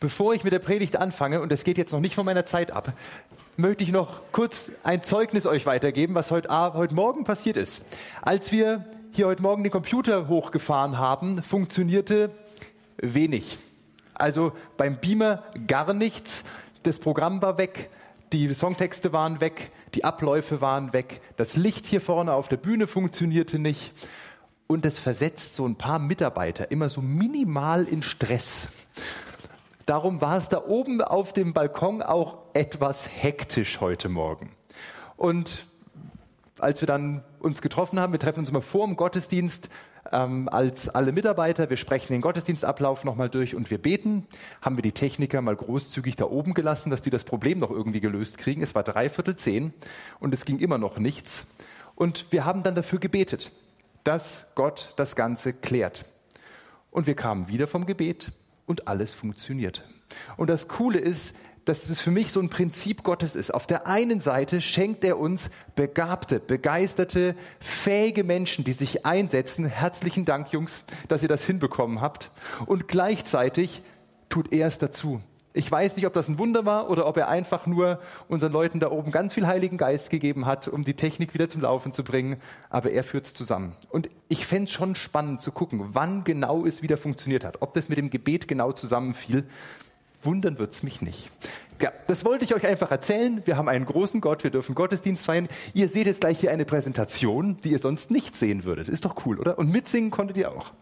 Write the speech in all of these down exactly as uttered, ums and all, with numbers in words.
Bevor ich mit der Predigt anfange, und das geht jetzt noch nicht von meiner Zeit ab, möchte ich noch kurz ein Zeugnis euch weitergeben, was heute, heute Morgen passiert ist. Als wir hier heute Morgen den Computer hochgefahren haben, funktionierte wenig. Also beim Beamer gar nichts, das Programm war weg, die Songtexte waren weg, die Abläufe waren weg, das Licht hier vorne auf der Bühne funktionierte nicht und das versetzt so ein paar Mitarbeiter immer so minimal in Stress. Darum war es da oben auf dem Balkon auch etwas hektisch heute Morgen. Und als wir dann uns getroffen haben, wir treffen uns immer vor dem Gottesdienst ähm, als alle Mitarbeiter, wir sprechen den Gottesdienstablauf nochmal durch und wir beten, haben wir die Techniker mal großzügig da oben gelassen, dass die das Problem noch irgendwie gelöst kriegen. Es war dreiviertel zehn und es ging immer noch nichts. Und wir haben dann dafür gebetet, dass Gott das Ganze klärt. Und wir kamen wieder vom Gebet. Und alles funktionierte. Und das Coole ist, dass es für mich so ein Prinzip Gottes ist. Auf der einen Seite schenkt er uns begabte, begeisterte, fähige Menschen, die sich einsetzen. Herzlichen Dank, Jungs, dass ihr das hinbekommen habt. Und gleichzeitig tut er es dazu. Ich weiß nicht, ob das ein Wunder war oder ob er einfach nur unseren Leuten da oben ganz viel Heiligen Geist gegeben hat, um die Technik wieder zum Laufen zu bringen. Aber er führt es zusammen. Und ich fände es schon spannend zu gucken, wann genau es wieder funktioniert hat. Ob das mit dem Gebet genau zusammenfiel. Wundern wird es mich nicht. Ja, das wollte ich euch einfach erzählen. Wir haben einen großen Gott, wir dürfen Gottesdienst feiern. Ihr seht jetzt gleich hier eine Präsentation, die ihr sonst nicht sehen würdet. Ist doch cool, oder? Und mitsingen konntet ihr auch.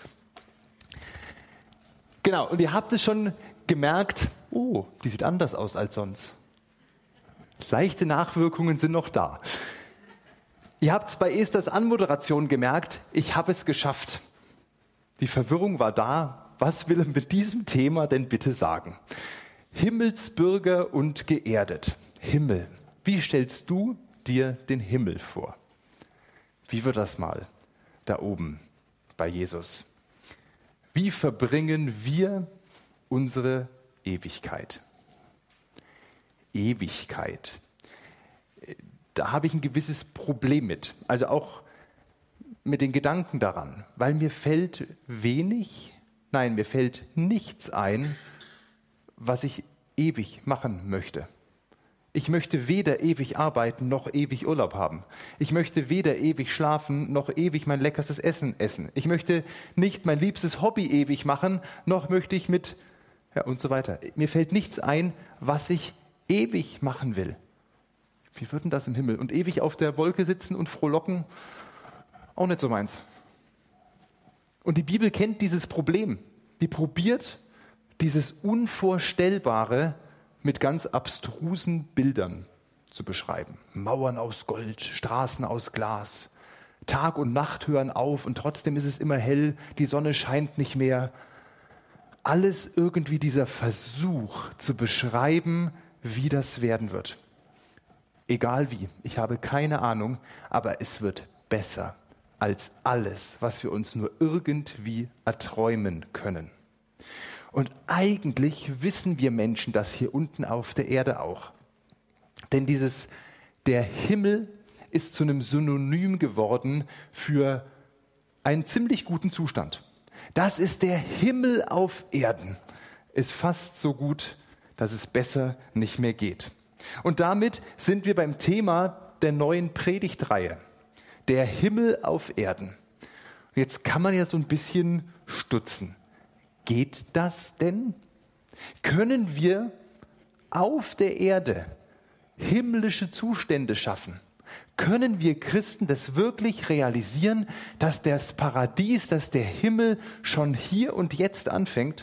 Genau, und ihr habt es schon gemerkt, oh, die sieht anders aus als sonst. Leichte Nachwirkungen sind noch da. Ihr habt es bei Esthers Anmoderation gemerkt, ich habe es geschafft. Die Verwirrung war da. Was will er mit diesem Thema denn bitte sagen? Himmelsbürger und geerdet. Himmel. Wie stellst du dir den Himmel vor? Wie wird das mal da oben bei Jesus? Wie verbringen wir unsere Ewigkeit? Ewigkeit. Da habe ich ein gewisses Problem mit. Also auch mit den Gedanken daran. Weil mir fällt wenig, nein, mir fällt nichts ein, was ich ewig machen möchte. Ich möchte weder ewig arbeiten, noch ewig Urlaub haben. Ich möchte weder ewig schlafen, noch ewig mein leckerstes Essen essen. Ich möchte nicht mein liebstes Hobby ewig machen, noch möchte ich mit ja, und so weiter. Mir fällt nichts ein, was ich ewig machen will. Wie wird denn das im Himmel? Und ewig auf der Wolke sitzen und frohlocken? Auch nicht so meins. Und die Bibel kennt dieses Problem. Die probiert dieses Unvorstellbare mit ganz abstrusen Bildern zu beschreiben. Mauern aus Gold, Straßen aus Glas. Tag und Nacht hören auf und trotzdem ist es immer hell, die Sonne scheint nicht mehr. Alles irgendwie dieser Versuch zu beschreiben, wie das werden wird. Egal wie, ich habe keine Ahnung, aber es wird besser als alles, was wir uns nur irgendwie erträumen können. Und eigentlich wissen wir Menschen das hier unten auf der Erde auch. Denn dieses, der Himmel ist zu einem Synonym geworden für einen ziemlich guten Zustand. Das ist der Himmel auf Erden. Ist fast so gut, dass es besser nicht mehr geht. Und damit sind wir beim Thema der neuen Predigtreihe. Der Himmel auf Erden. Jetzt kann man ja so ein bisschen stutzen. Geht das denn? Können wir auf der Erde himmlische Zustände schaffen? Können wir Christen das wirklich realisieren, dass das Paradies, dass der Himmel schon hier und jetzt anfängt?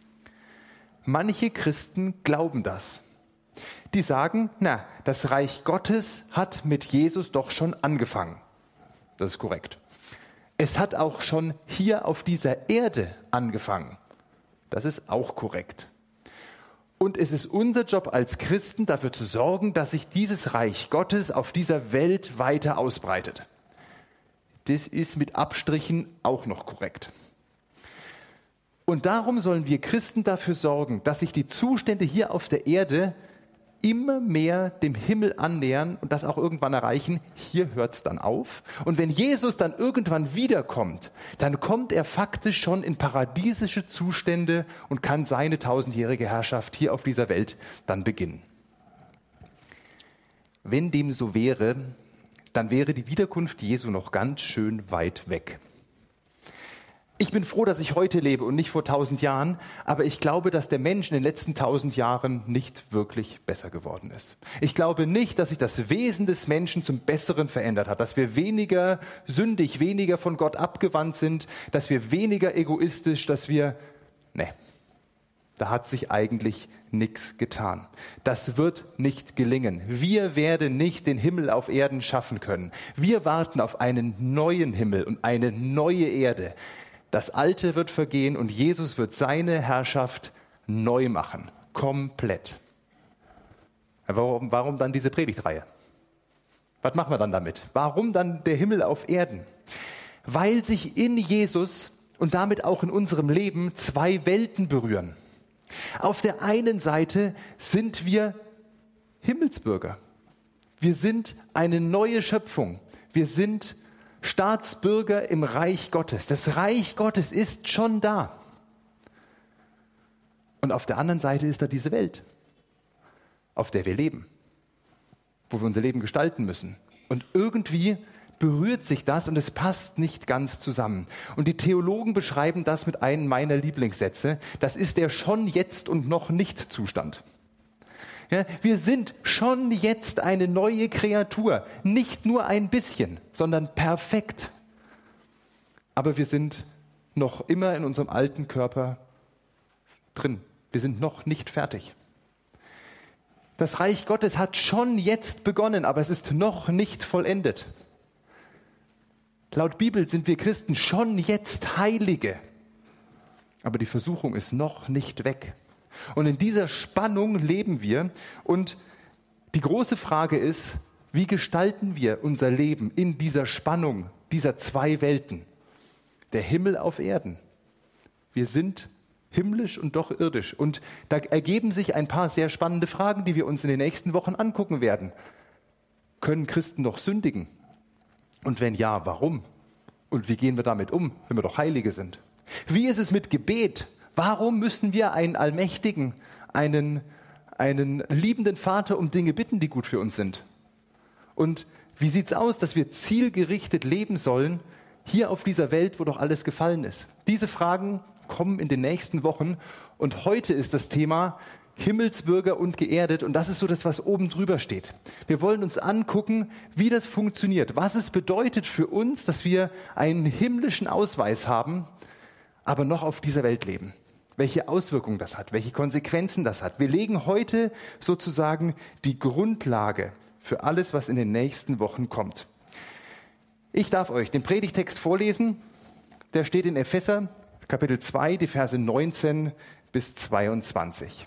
Manche Christen glauben das. Die sagen, na, das Reich Gottes hat mit Jesus doch schon angefangen. Das ist korrekt. Es hat auch schon hier auf dieser Erde angefangen. Das ist auch korrekt. Und es ist unser Job als Christen, dafür zu sorgen, dass sich dieses Reich Gottes auf dieser Welt weiter ausbreitet. Das ist mit Abstrichen auch noch korrekt. Und darum sollen wir Christen dafür sorgen, dass sich die Zustände hier auf der Erde immer mehr dem Himmel annähern und das auch irgendwann erreichen. Hier hört es dann auf. Und wenn Jesus dann irgendwann wiederkommt, dann kommt er faktisch schon in paradiesische Zustände und kann seine tausendjährige Herrschaft hier auf dieser Welt dann beginnen. Wenn dem so wäre, dann wäre die Wiederkunft Jesu noch ganz schön weit weg. Ich bin froh, dass ich heute lebe und nicht vor tausend Jahren, aber ich glaube, dass der Mensch in den letzten tausend Jahren nicht wirklich besser geworden ist. Ich glaube nicht, dass sich das Wesen des Menschen zum Besseren verändert hat, dass wir weniger sündig, weniger von Gott abgewandt sind, dass wir weniger egoistisch, dass wir, ne, da hat sich eigentlich nichts getan. Das wird nicht gelingen. Wir werden nicht den Himmel auf Erden schaffen können. Wir warten auf einen neuen Himmel und eine neue Erde. Das Alte wird vergehen und Jesus wird seine Herrschaft neu machen. Komplett. Warum, warum dann diese Predigtreihe? Was machen wir dann damit? Warum dann der Himmel auf Erden? Weil sich in Jesus und damit auch in unserem Leben zwei Welten berühren. Auf der einen Seite sind wir Himmelsbürger. Wir sind eine neue Schöpfung. Wir sind Staatsbürger im Reich Gottes. Das Reich Gottes ist schon da. Und auf der anderen Seite ist da diese Welt, auf der wir leben, wo wir unser Leben gestalten müssen. Und irgendwie berührt sich das und es passt nicht ganz zusammen. Und die Theologen beschreiben das mit einem meiner Lieblingssätze. Das ist der schon jetzt und noch nicht Zustand. Ja, wir sind schon jetzt eine neue Kreatur. Nicht nur ein bisschen, sondern perfekt. Aber wir sind noch immer in unserem alten Körper drin. Wir sind noch nicht fertig. Das Reich Gottes hat schon jetzt begonnen, aber es ist noch nicht vollendet. Laut Bibel sind wir Christen schon jetzt Heilige. Aber die Versuchung ist noch nicht weg. Und in dieser Spannung leben wir. Und die große Frage ist, wie gestalten wir unser Leben in dieser Spannung, dieser zwei Welten? Der Himmel auf Erden. Wir sind himmlisch und doch irdisch. Und da ergeben sich ein paar sehr spannende Fragen, die wir uns in den nächsten Wochen angucken werden. Können Christen noch sündigen? Und wenn ja, warum? Und wie gehen wir damit um, wenn wir doch Heilige sind? Wie ist es mit Gebet? Warum müssen wir einen Allmächtigen, einen, einen liebenden Vater um Dinge bitten, die gut für uns sind? Und wie sieht es aus, dass wir zielgerichtet leben sollen, hier auf dieser Welt, wo doch alles gefallen ist? Diese Fragen kommen in den nächsten Wochen. Und heute ist das Thema Himmelsbürger und geerdet. Und das ist so das, was oben drüber steht. Wir wollen uns angucken, wie das funktioniert. Was es bedeutet für uns, dass wir einen himmlischen Ausweis haben, aber noch auf dieser Welt leben. Welche Auswirkungen das hat, welche Konsequenzen das hat. Wir legen heute sozusagen die Grundlage für alles, was in den nächsten Wochen kommt. Ich darf euch den Predigtext vorlesen. Der steht in Epheser, Kapitel zwei, die Verse neunzehn bis zweiundzwanzig.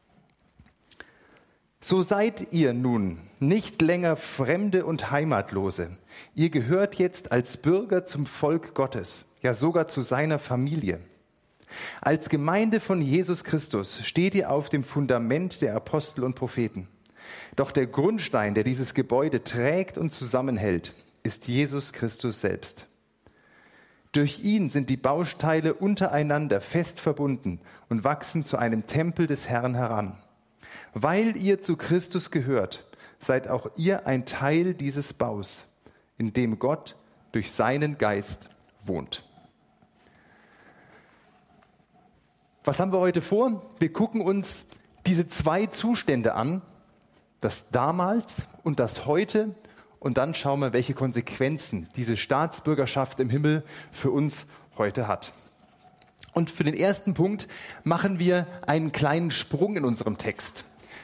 So seid ihr nun nicht länger Fremde und Heimatlose. Ihr gehört jetzt als Bürger zum Volk Gottes, ja sogar zu seiner Familie. Als Gemeinde von Jesus Christus steht ihr auf dem Fundament der Apostel und Propheten. Doch der Grundstein, der dieses Gebäude trägt und zusammenhält, ist Jesus Christus selbst. Durch ihn sind die Bausteine untereinander fest verbunden und wachsen zu einem Tempel des Herrn heran. Weil ihr zu Christus gehört, seid auch ihr ein Teil dieses Baus, in dem Gott durch seinen Geist wohnt. Was haben wir heute vor? Wir gucken uns diese zwei Zustände an, das damals und das heute, und dann schauen wir, welche Konsequenzen diese Staatsbürgerschaft im Himmel für uns heute hat. Und für den ersten Punkt machen wir einen kleinen Sprung in unserem Text.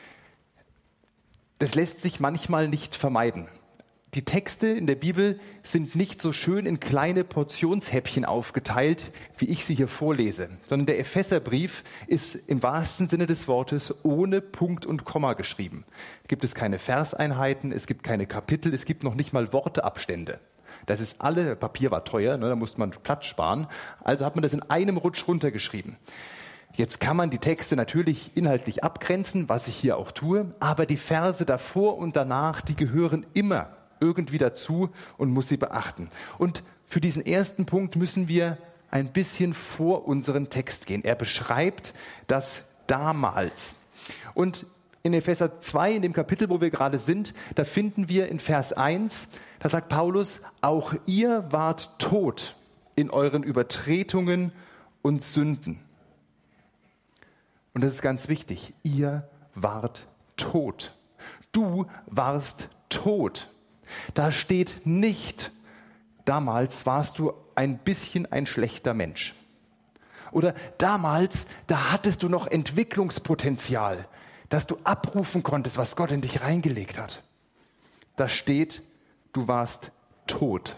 Das lässt sich manchmal nicht vermeiden. Die Texte in der Bibel sind nicht so schön in kleine Portionshäppchen aufgeteilt, wie ich sie hier vorlese, sondern der Epheserbrief ist im wahrsten Sinne des Wortes ohne Punkt und Komma geschrieben. Es gibt es keine Verseinheiten, es gibt keine Kapitel, es gibt noch nicht mal Worteabstände. Das ist alle, Papier war teuer, ne, da musste man Platz sparen, also hat man das in einem Rutsch runtergeschrieben. Jetzt kann man die Texte natürlich inhaltlich abgrenzen, was ich hier auch tue, aber die Verse davor und danach, die gehören immer irgendwie dazu und muss sie beachten. Und für diesen ersten Punkt müssen wir ein bisschen vor unseren Text gehen. Er beschreibt das damals. Und in Epheser zwei, in dem Kapitel, wo wir gerade sind, da finden wir in Vers eins, da sagt Paulus, auch ihr wart tot in euren Übertretungen und Sünden. Und das ist ganz wichtig. Ihr wart tot. Du warst tot. Da steht nicht, damals warst du ein bisschen ein schlechter Mensch. Oder damals, da hattest du noch Entwicklungspotenzial, dass du abrufen konntest, was Gott in dich reingelegt hat. Da steht, du warst tot.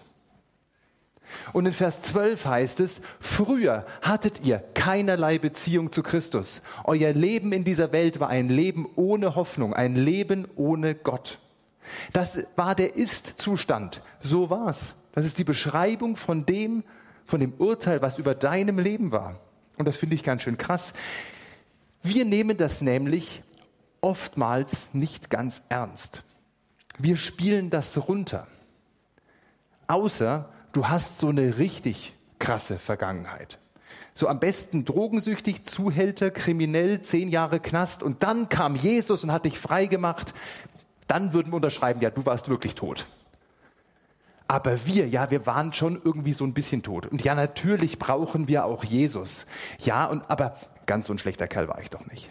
Und in Vers zwölf heißt es, früher hattet ihr keinerlei Beziehung zu Christus. Euer Leben in dieser Welt war ein Leben ohne Hoffnung, ein Leben ohne Gott. Das war der Ist-Zustand. So war's. Das ist die Beschreibung von dem, von dem Urteil, was über deinem Leben war. Und das finde ich ganz schön krass. Wir nehmen das nämlich oftmals nicht ganz ernst. Wir spielen das runter. Außer du hast so eine richtig krasse Vergangenheit. So am besten drogensüchtig, Zuhälter, kriminell, zehn Jahre Knast und dann kam Jesus und hat dich frei gemacht. Dann würden wir unterschreiben, ja, du warst wirklich tot. Aber wir, ja, wir waren schon irgendwie so ein bisschen tot. Und ja, natürlich brauchen wir auch Jesus. Ja, und aber ganz so ein schlechter Kerl war ich doch nicht.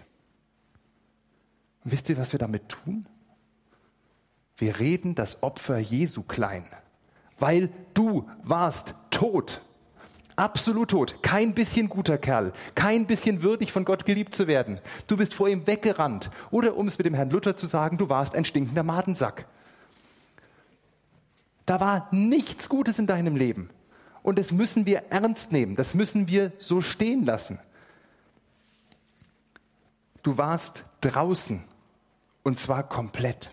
Und wisst ihr, was wir damit tun? Wir reden das Opfer Jesu klein. Weil du warst tot. Absolut tot. Kein bisschen guter Kerl. Kein bisschen würdig, von Gott geliebt zu werden. Du bist vor ihm weggerannt. Oder um es mit dem Herrn Luther zu sagen, du warst ein stinkender Madensack. Da war nichts Gutes in deinem Leben. Und das müssen wir ernst nehmen. Das müssen wir so stehen lassen. Du warst draußen. Und zwar komplett.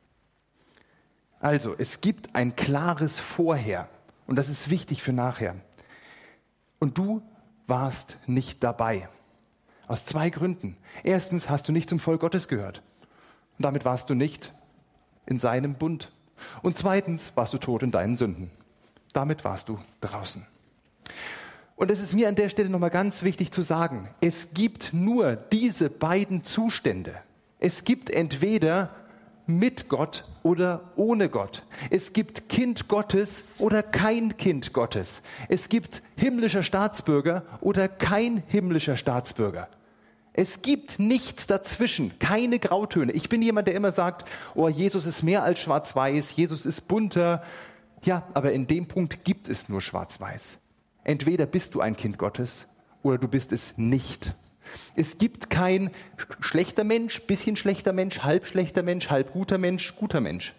Also, es gibt ein klares Vorher. Und das ist wichtig für nachher. Und du warst nicht dabei. Aus zwei Gründen. Erstens hast du nicht zum Volk Gottes gehört. Und damit warst du nicht in seinem Bund. Und zweitens warst du tot in deinen Sünden. Damit warst du draußen. Und es ist mir an der Stelle nochmal ganz wichtig zu sagen, es gibt nur diese beiden Zustände. Es gibt entweder mit Gott oder ohne Gott. Es gibt Kind Gottes oder kein Kind Gottes. Es gibt himmlischer Staatsbürger oder kein himmlischer Staatsbürger. Es gibt nichts dazwischen, keine Grautöne. Ich bin jemand, der immer sagt, oh, Jesus ist mehr als schwarz-weiß, Jesus ist bunter. Ja, aber in dem Punkt gibt es nur schwarz-weiß. Entweder bist du ein Kind Gottes oder du bist es nicht. Es gibt kein schlechter Mensch, bisschen schlechter Mensch, halb schlechter Mensch, halb guter Mensch, guter Mensch.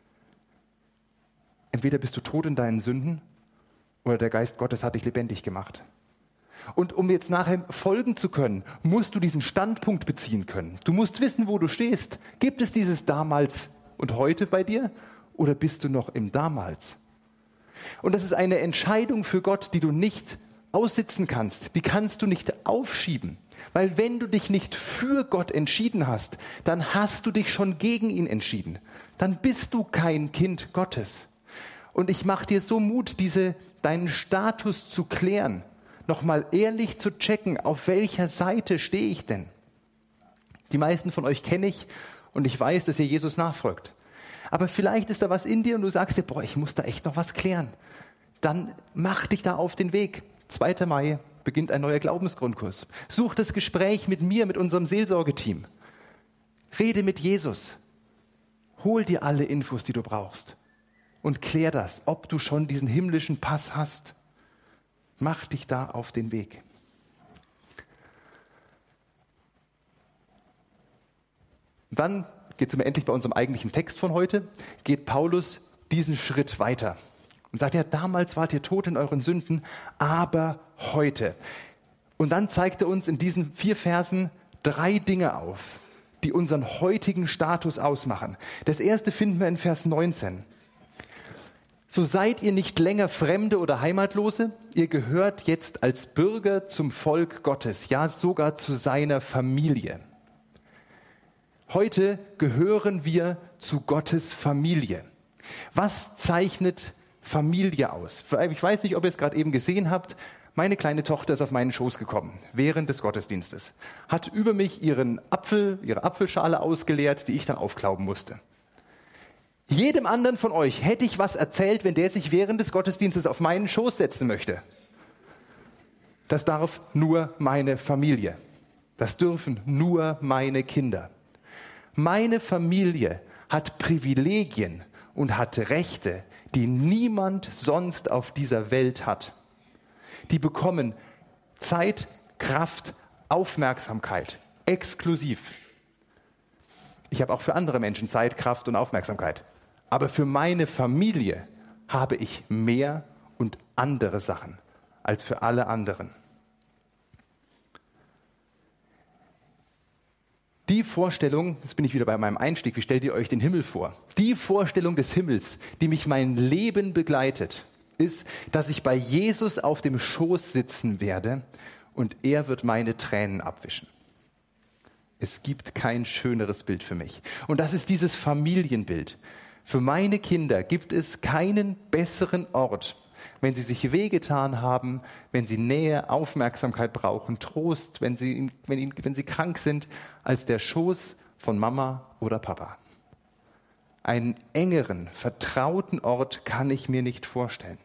Entweder bist du tot in deinen Sünden oder der Geist Gottes hat dich lebendig gemacht. Und um jetzt nachher folgen zu können, musst du diesen Standpunkt beziehen können. Du musst wissen, wo du stehst. Gibt es dieses damals und heute bei dir oder bist du noch im damals? Und das ist eine Entscheidung für Gott, die du nicht aussitzen kannst. Die kannst du nicht aufschieben. Weil wenn du dich nicht für Gott entschieden hast, dann hast du dich schon gegen ihn entschieden. Dann bist du kein Kind Gottes. Und ich mache dir so Mut, diese, deinen Status zu klären, nochmal ehrlich zu checken, auf welcher Seite stehe ich denn? Die meisten von euch kenne ich und ich weiß, dass ihr Jesus nachfolgt. Aber vielleicht ist da was in dir und du sagst dir, boah, ich muss da echt noch was klären. Dann mach dich da auf den Weg. zweiter Mai beginnt ein neuer Glaubensgrundkurs. Such das Gespräch mit mir, mit unserem Seelsorgeteam. Rede mit Jesus. Hol dir alle Infos, die du brauchst. Und klär das, ob du schon diesen himmlischen Pass hast. Mach dich da auf den Weg. Und dann geht es endlich bei unserem eigentlichen Text von heute, geht Paulus diesen Schritt weiter. Und sagt, ja, damals wart ihr tot in euren Sünden, aber heute. Und dann zeigt er uns in diesen vier Versen drei Dinge auf, die unseren heutigen Status ausmachen. Das erste finden wir in Vers neunzehn. So seid ihr nicht länger Fremde oder Heimatlose, ihr gehört jetzt als Bürger zum Volk Gottes, ja sogar zu seiner Familie. Heute gehören wir zu Gottes Familie. Was zeichnet Familie aus? Ich weiß nicht, ob ihr es gerade eben gesehen habt. Meine kleine Tochter ist auf meinen Schoß gekommen, während des Gottesdienstes. Hat über mich ihren Apfel, ihre Apfelschale ausgeleert, die ich dann aufklauben musste. Jedem anderen von euch hätte ich was erzählt, wenn der sich während des Gottesdienstes auf meinen Schoß setzen möchte. Das darf nur meine Familie. Das dürfen nur meine Kinder. Meine Familie hat Privilegien und hat Rechte, die niemand sonst auf dieser Welt hat. Die bekommen Zeit, Kraft, Aufmerksamkeit, exklusiv. Ich habe auch für andere Menschen Zeit, Kraft und Aufmerksamkeit. Aber für meine Familie habe ich mehr und andere Sachen als für alle anderen. Die Vorstellung, jetzt bin ich wieder bei meinem Einstieg, wie stellt ihr euch den Himmel vor? Die Vorstellung des Himmels, die mich mein Leben begleitet, ist, dass ich bei Jesus auf dem Schoß sitzen werde und er wird meine Tränen abwischen. Es gibt kein schöneres Bild für mich. Und das ist dieses Familienbild. Für meine Kinder gibt es keinen besseren Ort, wenn sie sich wehgetan haben, wenn sie Nähe, Aufmerksamkeit brauchen, Trost, wenn sie, wenn, ihnen, wenn sie krank sind, als der Schoß von Mama oder Papa. Einen engeren, vertrauten Ort kann ich mir nicht vorstellen.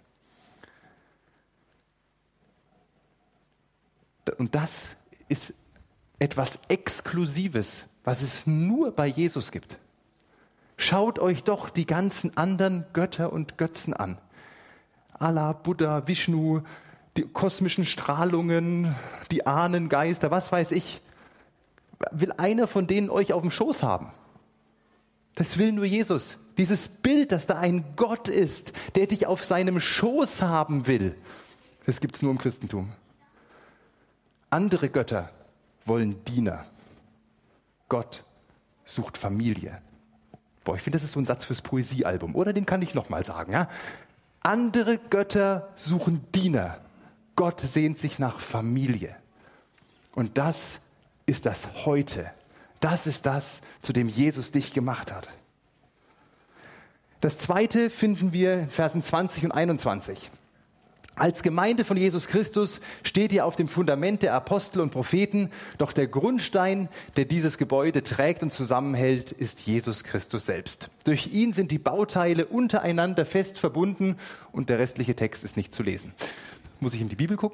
Und das ist etwas Exklusives, was es nur bei Jesus gibt. Schaut euch doch die ganzen anderen Götter und Götzen an. Allah, Buddha, Vishnu, die kosmischen Strahlungen, die Ahnengeister, was weiß ich. Will einer von denen euch auf dem Schoß haben? Das will nur Jesus. Dieses Bild, dass da ein Gott ist, der dich auf seinem Schoß haben will, das gibt es nur im Christentum. Andere Götter wollen Diener. Gott sucht Familie. Boah, ich finde, das ist so ein Satz fürs Poesiealbum, oder? Den kann ich nochmal sagen, ja? Andere Götter suchen Diener. Gott sehnt sich nach Familie. Und das ist das Heute. Das ist das, zu dem Jesus dich gemacht hat. Das Zweite finden wir in Versen zwanzig und einundzwanzig. Als Gemeinde von Jesus Christus steht ihr auf dem Fundament der Apostel und Propheten, doch der Grundstein, der dieses Gebäude trägt und zusammenhält, ist Jesus Christus selbst. Durch ihn sind die Bauteile untereinander fest verbunden und der restliche Text ist nicht zu lesen. Muss ich in die Bibel gucken?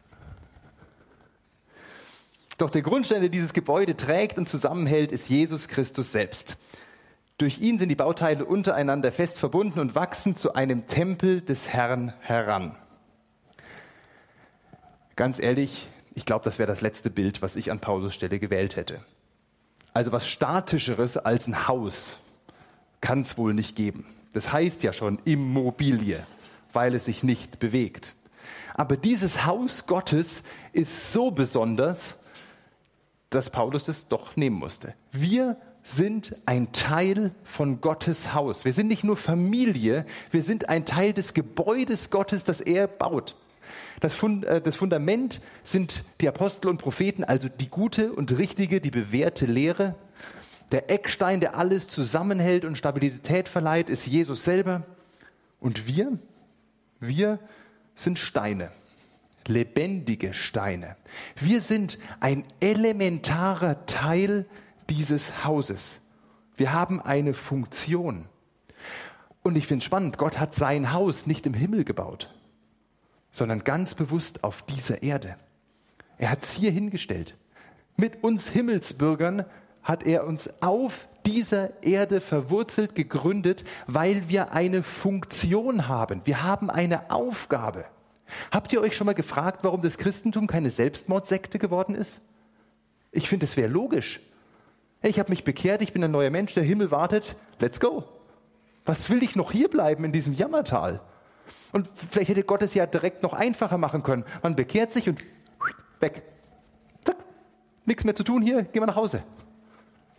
Doch der Grundstein, der dieses Gebäude trägt und zusammenhält, ist Jesus Christus selbst. Durch ihn sind die Bauteile untereinander fest verbunden und wachsen zu einem Tempel des Herrn heran. Ganz ehrlich, ich glaube, das wäre das letzte Bild, was ich an Paulus Stelle gewählt hätte. Also was Statischeres als ein Haus kann es wohl nicht geben. Das heißt ja schon Immobilie, weil es sich nicht bewegt. Aber dieses Haus Gottes ist so besonders, dass Paulus es doch nehmen musste. Wir sind ein Teil von Gottes Haus. Wir sind nicht nur Familie, wir sind ein Teil des Gebäudes Gottes, das er baut. Das, Fund, äh, das Fundament sind die Apostel und Propheten, also die gute und richtige, die bewährte Lehre. Der Eckstein, der alles zusammenhält und Stabilität verleiht, ist Jesus selber. Und wir, wir sind Steine, lebendige Steine. Wir sind ein elementarer Teil dieses Hauses. Wir haben eine Funktion. Und ich finde es spannend, Gott hat sein Haus nicht im Himmel gebaut, sondern ganz bewusst auf dieser Erde. Er hat es hier hingestellt. Mit uns Himmelsbürgern hat er uns auf dieser Erde verwurzelt, gegründet, weil wir eine Funktion haben. Wir haben eine Aufgabe. Habt ihr euch schon mal gefragt, warum das Christentum keine Selbstmordsekte geworden ist? Ich finde, es wäre logisch. Ich habe mich bekehrt, ich bin ein neuer Mensch, der Himmel wartet, let's go. Was will ich noch hier bleiben in diesem Jammertal? Und vielleicht hätte Gott es ja direkt noch einfacher machen können. Man bekehrt sich und weg. Zack. Nichts mehr zu tun hier, gehen wir nach Hause.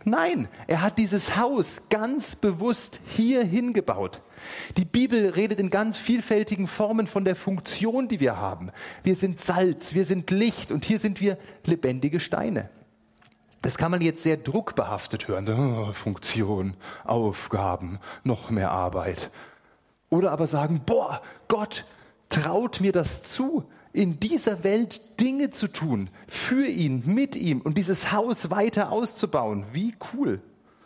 Nein, er hat dieses Haus ganz bewusst hier hingebaut. Die Bibel redet in ganz vielfältigen Formen von der Funktion, die wir haben. Wir sind Salz, wir sind Licht und hier sind wir lebendige Steine. Das kann man jetzt sehr druckbehaftet hören. Oh, Funktion, Aufgaben, noch mehr Arbeit. Oder aber sagen, boah, Gott traut mir das zu, in dieser Welt Dinge zu tun, für ihn, mit ihm und dieses Haus weiter auszubauen. Wie cool.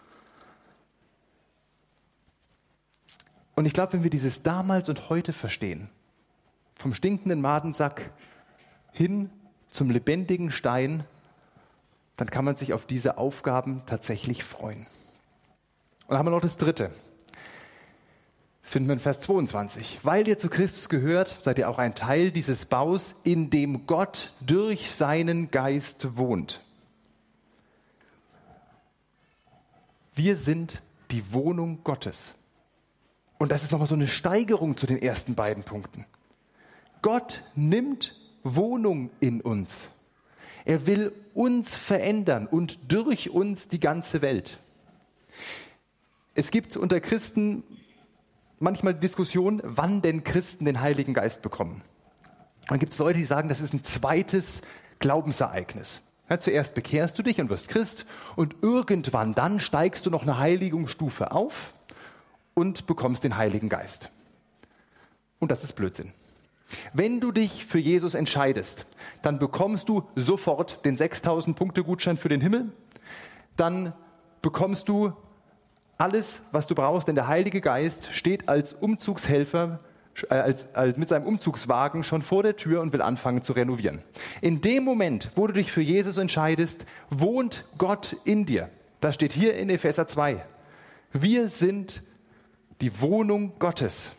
Und ich glaube, wenn wir dieses damals und heute verstehen, vom stinkenden Madensack hin zum lebendigen Stein, dann kann man sich auf diese Aufgaben tatsächlich freuen. Und dann haben wir noch das Dritte. Finden wir in Vers zweiundzwanzig. Weil ihr zu Christus gehört, seid ihr auch ein Teil dieses Baus, in dem Gott durch seinen Geist wohnt. Wir sind die Wohnung Gottes. Und das ist nochmal so eine Steigerung zu den ersten beiden Punkten. Gott nimmt Wohnung in uns. Er will uns verändern und durch uns die ganze Welt. Es gibt unter Christen manchmal die Diskussion, wann denn Christen den Heiligen Geist bekommen. Dann gibt es Leute, die sagen, das ist ein zweites Glaubensereignis. Ja, zuerst bekehrst du dich und wirst Christ und irgendwann dann steigst du noch eine Heiligungsstufe auf und bekommst den Heiligen Geist. Und das ist Blödsinn. Wenn du dich für Jesus entscheidest, dann bekommst du sofort den sechstausend Punkte Gutschein für den Himmel. Dann bekommst du alles, was du brauchst, denn der Heilige Geist steht als Umzugshelfer, äh, als, als, mit seinem Umzugswagen schon vor der Tür und will anfangen zu renovieren. In dem Moment, wo du dich für Jesus entscheidest, wohnt Gott in dir. Das steht hier in Epheser zwei. Wir sind die Wohnung Gottes.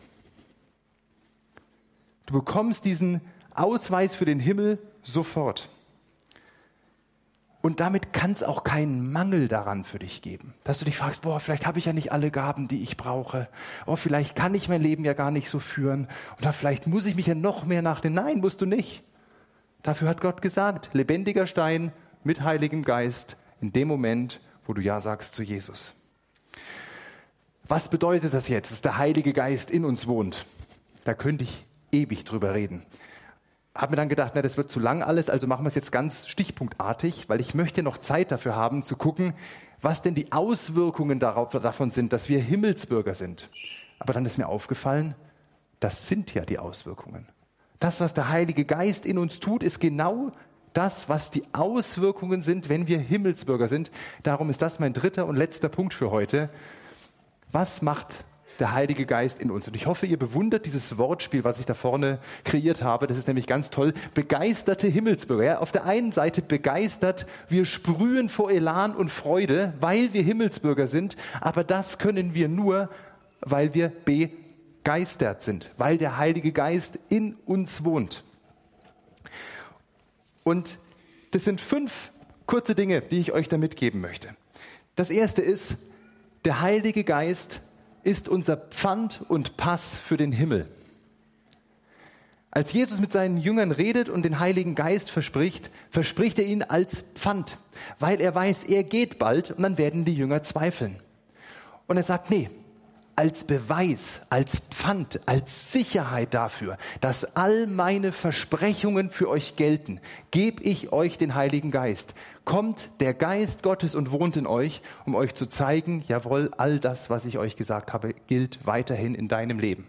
Du bekommst diesen Ausweis für den Himmel sofort. Und damit kann es auch keinen Mangel daran für dich geben. Dass du dich fragst, boah, vielleicht habe ich ja nicht alle Gaben, die ich brauche. Oh, vielleicht kann ich mein Leben ja gar nicht so führen. Oder vielleicht muss ich mich ja noch mehr nach den... Nein, musst du nicht. Dafür hat Gott gesagt, lebendiger Stein mit Heiligem Geist in dem Moment, wo du Ja sagst zu Jesus. Was bedeutet das jetzt, dass der Heilige Geist in uns wohnt? Da könnte ich ewig drüber reden. Habe mir dann gedacht, na, das wird zu lang alles, also machen wir es jetzt ganz stichpunktartig, weil ich möchte noch Zeit dafür haben, zu gucken, was denn die Auswirkungen darauf, davon sind, dass wir Himmelsbürger sind. Aber dann ist mir aufgefallen, das sind ja die Auswirkungen. Das, was der Heilige Geist in uns tut, ist genau das, was die Auswirkungen sind, wenn wir Himmelsbürger sind. Darum ist das mein dritter und letzter Punkt für heute. Was macht der Heilige Geist in uns? Und ich hoffe, ihr bewundert dieses Wortspiel, was ich da vorne kreiert habe. Das ist nämlich ganz toll. Begeisterte Himmelsbürger. Ja, auf der einen Seite begeistert, wir sprühen vor Elan und Freude, weil wir Himmelsbürger sind. Aber das können wir nur, weil wir begeistert sind, weil der Heilige Geist in uns wohnt. Und das sind fünf kurze Dinge, die ich euch da mitgeben möchte. Das erste ist, der Heilige Geist ist unser Pfand und Pass für den Himmel. Als Jesus mit seinen Jüngern redet und den Heiligen Geist verspricht, verspricht er ihn als Pfand, weil er weiß, er geht bald und dann werden die Jünger zweifeln. Und er sagt, nee, als Beweis, als Pfand, als Sicherheit dafür, dass all meine Versprechungen für euch gelten, gebe ich euch den Heiligen Geist. Kommt der Geist Gottes und wohnt in euch, um euch zu zeigen, jawohl, all das, was ich euch gesagt habe, gilt weiterhin in deinem Leben.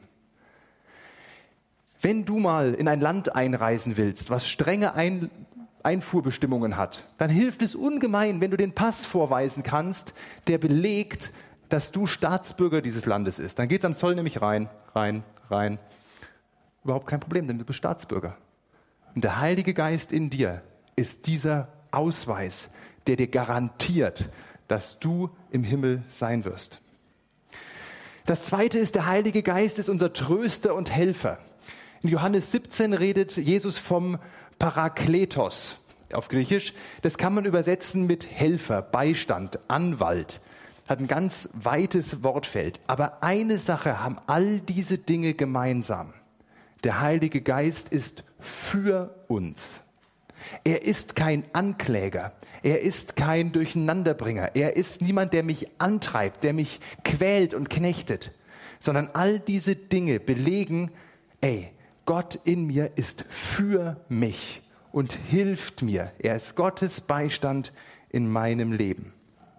Wenn du mal in ein Land einreisen willst, was strenge Ein- Einfuhrbestimmungen hat, dann hilft es ungemein, wenn du den Pass vorweisen kannst, der belegt, dass du Staatsbürger dieses Landes ist. Dann geht es am Zoll nämlich rein, rein, rein. Überhaupt kein Problem, denn du bist Staatsbürger. Und der Heilige Geist in dir ist dieser Ausweis, der dir garantiert, dass du im Himmel sein wirst. Das Zweite ist, der Heilige Geist ist unser Tröster und Helfer. In Johannes siebzehn redet Jesus vom Parakletos auf Griechisch. Das kann man übersetzen mit Helfer, Beistand, Anwalt. Hat ein ganz weites Wortfeld. Aber eine Sache haben all diese Dinge gemeinsam. Der Heilige Geist ist für uns. Er ist kein Ankläger. Er ist kein Durcheinanderbringer. Er ist niemand, der mich antreibt, der mich quält und knechtet. Sondern all diese Dinge belegen, ey, Gott in mir ist für mich und hilft mir. Er ist Gottes Beistand in meinem Leben.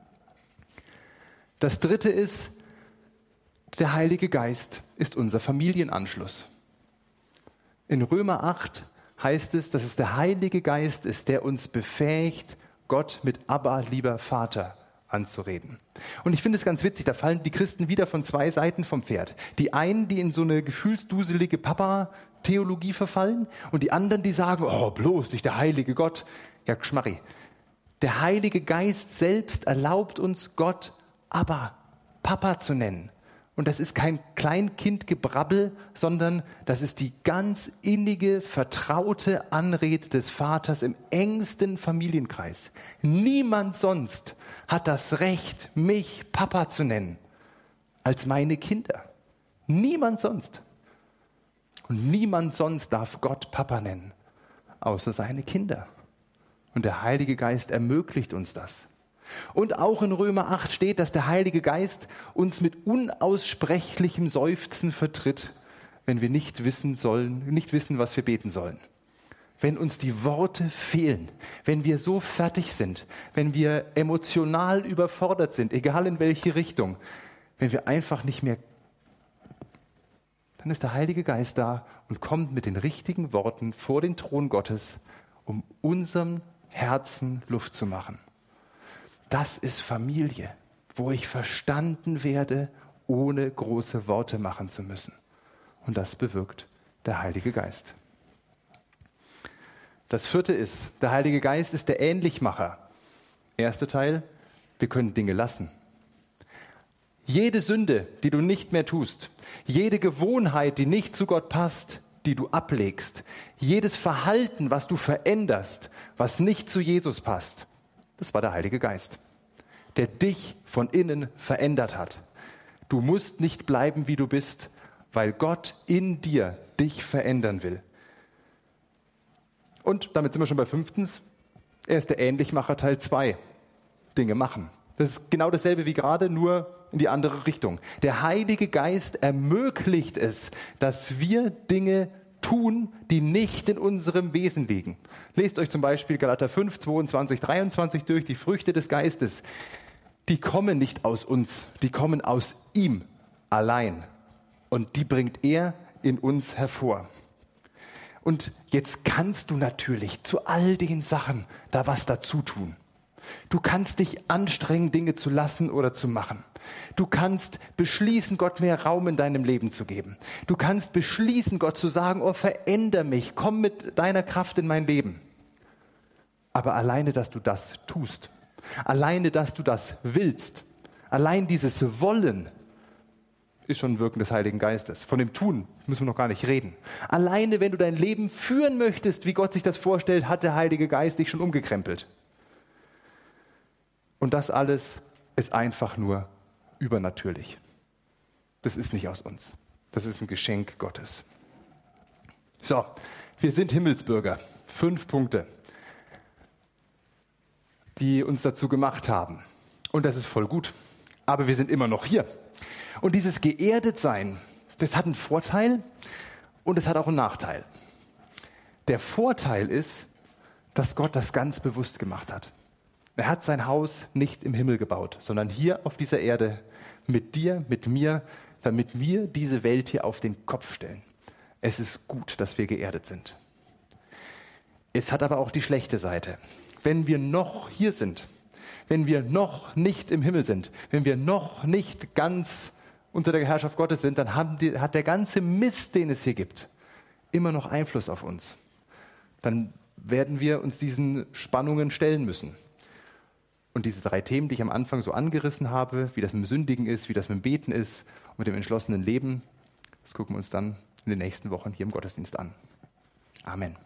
Das dritte ist, der Heilige Geist ist unser Familienanschluss. In Römer acht heißt es, dass es der Heilige Geist ist, der uns befähigt, Gott mit Abba, lieber Vater, anzureden. Und ich finde es ganz witzig, da fallen die Christen wieder von zwei Seiten vom Pferd. Die einen, die in so eine gefühlsduselige Papa-Theologie verfallen und die anderen, die sagen, oh, bloß nicht der heilige Gott. Ja, Geschmarri. Der Heilige Geist selbst erlaubt uns, Gott Abba, Papa zu nennen. Und das ist kein Kleinkindgebrabbel, sondern das ist die ganz innige, vertraute Anrede des Vaters im engsten Familienkreis. Niemand sonst hat das Recht, mich Papa zu nennen, als meine Kinder. Niemand sonst. Und niemand sonst darf Gott Papa nennen, außer seine Kinder. Und der Heilige Geist ermöglicht uns das. Und auch in Römer acht steht, dass der Heilige Geist uns mit unaussprechlichem Seufzen vertritt, wenn wir nicht wissen sollen, nicht wissen, was wir beten sollen. Wenn uns die Worte fehlen, wenn wir so fertig sind, wenn wir emotional überfordert sind, egal in welche Richtung, wenn wir einfach nicht mehr, dann ist der Heilige Geist da und kommt mit den richtigen Worten vor den Thron Gottes, um unserem Herzen Luft zu machen. Das ist Familie, wo ich verstanden werde, ohne große Worte machen zu müssen. Und das bewirkt der Heilige Geist. Das vierte ist, der Heilige Geist ist der Ähnlichmacher. Erster Teil, wir können Dinge lassen. Jede Sünde, die du nicht mehr tust, jede Gewohnheit, die nicht zu Gott passt, die du ablegst, jedes Verhalten, was du veränderst, was nicht zu Jesus passt, das war der Heilige Geist, der dich von innen verändert hat. Du musst nicht bleiben, wie du bist, weil Gott in dir dich verändern will. Und damit sind wir schon bei fünftens. Er ist der Ähnlichmacher Teil zwei. Dinge machen. Das ist genau dasselbe wie gerade, nur in die andere Richtung. Der Heilige Geist ermöglicht es, dass wir Dinge tun, die nicht in unserem Wesen liegen. Lest euch zum Beispiel Galater fünf, zweiundzwanzig, dreiundzwanzig durch, die Früchte des Geistes. Die kommen nicht aus uns, die kommen aus ihm allein. Und die bringt er in uns hervor. Und jetzt kannst du natürlich zu all den Sachen da was dazu tun. Du kannst dich anstrengen, Dinge zu lassen oder zu machen. Du kannst beschließen, Gott mehr Raum in deinem Leben zu geben. Du kannst beschließen, Gott zu sagen, oh, veränder mich, komm mit deiner Kraft in mein Leben. Aber alleine, dass du das tust, alleine, dass du das willst, allein dieses Wollen ist schon ein Wirken des Heiligen Geistes. Von dem Tun müssen wir noch gar nicht reden. Alleine, wenn du dein Leben führen möchtest, wie Gott sich das vorstellt, hat der Heilige Geist dich schon umgekrempelt. Und das alles ist einfach nur übernatürlich. Das ist nicht aus uns. Das ist ein Geschenk Gottes. So, wir sind Himmelsbürger. Fünf Punkte, die uns dazu gemacht haben. Und das ist voll gut. Aber wir sind immer noch hier. Und dieses Geerdetsein, das hat einen Vorteil und es hat auch einen Nachteil. Der Vorteil ist, dass Gott das ganz bewusst gemacht hat. Er hat sein Haus nicht im Himmel gebaut, sondern hier auf dieser Erde mit dir, mit mir, damit wir diese Welt hier auf den Kopf stellen. Es ist gut, dass wir geerdet sind. Es hat aber auch die schlechte Seite. Wenn wir noch hier sind, wenn wir noch nicht im Himmel sind, wenn wir noch nicht ganz unter der Herrschaft Gottes sind, dann haben die, hat der ganze Mist, den es hier gibt, immer noch Einfluss auf uns. Dann werden wir uns diesen Spannungen stellen müssen. Und diese drei Themen, die ich am Anfang so angerissen habe, wie das mit dem Sündigen ist, wie das mit dem Beten ist und mit dem entschlossenen Leben, das gucken wir uns dann in den nächsten Wochen hier im Gottesdienst an. Amen.